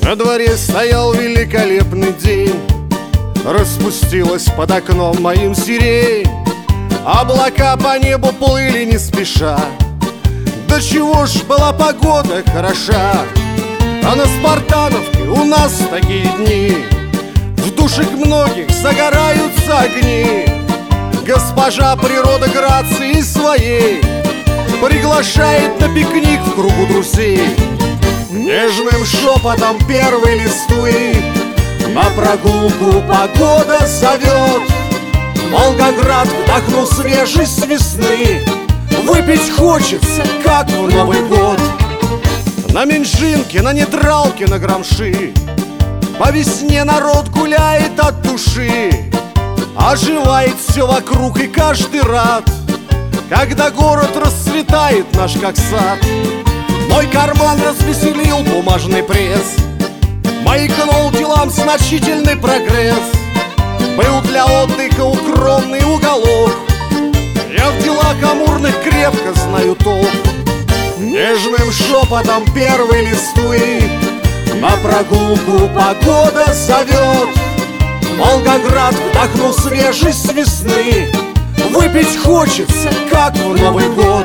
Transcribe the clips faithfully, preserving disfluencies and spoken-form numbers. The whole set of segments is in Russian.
На дворе стоял великолепный день, распустилась под окном моим сирень. Облака по небу плыли не спеша. Да чего ж была погода хороша. А на Спартановке у нас такие дни, в душах многих загораются огни. Госпожа природа грации своей приглашает на пикник в кругу друзей. Нежным шепотом первой листвы на прогулку погода зовет. Волгоград вдохнул свежесть весны, выпить хочется, как в Новый год. На Минжинке, на Нейтралке, на Грамши по весне народ гуляет от души. Оживает все вокруг и каждый рад, когда город расцветает наш как сад. Мой карман развеселил бумажный пресс, маякнул делам значительный прогресс. Был для отдыха укромный уголок, я в делах амурных крепко знаю толк. Нежным шепотом первой листвы на прогулку погода зовет. Волгоград вдохнул свежесть весны, выпить хочется, как в Новый год.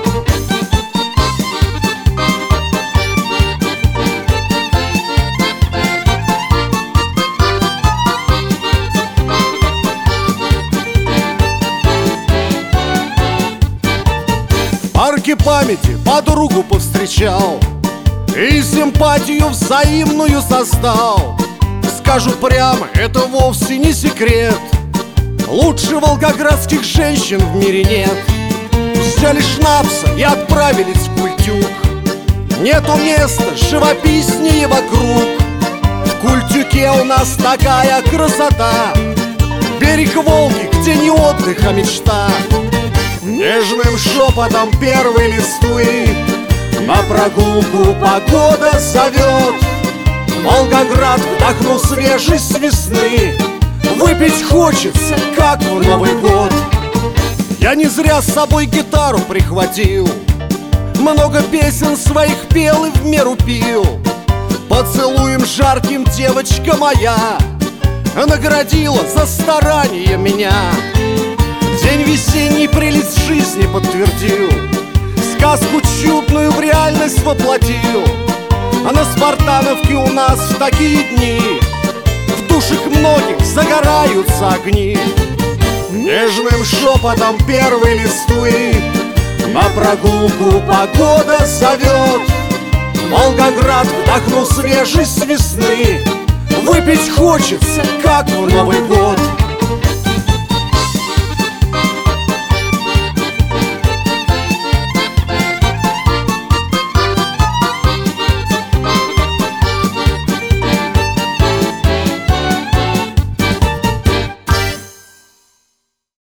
В парке памяти подругу повстречал и симпатию взаимную создал. Скажу прямо, это вовсе не секрет, лучше волгоградских женщин в мире нет. Взяли шнапса и отправились в Культюк. Нету места живописнее вокруг. В Культюке у нас такая красота, берег Волги, где не отдых, а мечта. Нежным шепотом первой листвы на прогулку погода зовет. Волгоград вдохнул свежесть весны, выпить хочется, как в Новый год. Я не зря с собой гитару прихватил, много песен своих пел и в меру пил. Поцелуем жарким девочка моя наградила за старание меня. День весенний прелесть жизни подтвердил, сказку чудную в реальность воплотил. А на Спартановке у нас в такие дни в душах многих загораются огни. Нежным шепотом первой листвы на прогулку погода зовет. Волгоград вдохнул свежесть весны, выпить хочется, как в Новый год.